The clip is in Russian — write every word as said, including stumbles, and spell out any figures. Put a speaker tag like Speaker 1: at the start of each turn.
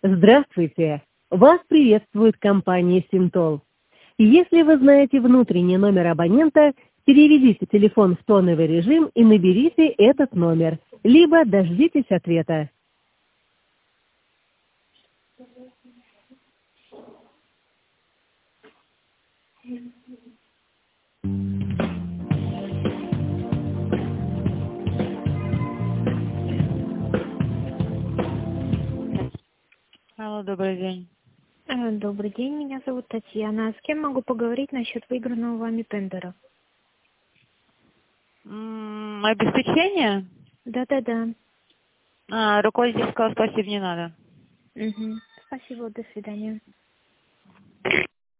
Speaker 1: Здравствуйте! Вас приветствует компания Симтол. Если вы знаете внутренний номер абонента, переведите телефон в тоновый режим и наберите этот номер, либо дождитесь ответа.
Speaker 2: Алло, добрый день.
Speaker 3: Э, Добрый день, меня зовут Татьяна. С кем могу поговорить насчет выигранного вами тендера?
Speaker 2: М, Обеспечение?
Speaker 3: Да-да-да.
Speaker 2: А, руководитель сказал, спасибо, не надо.
Speaker 3: Угу. Спасибо, до свидания.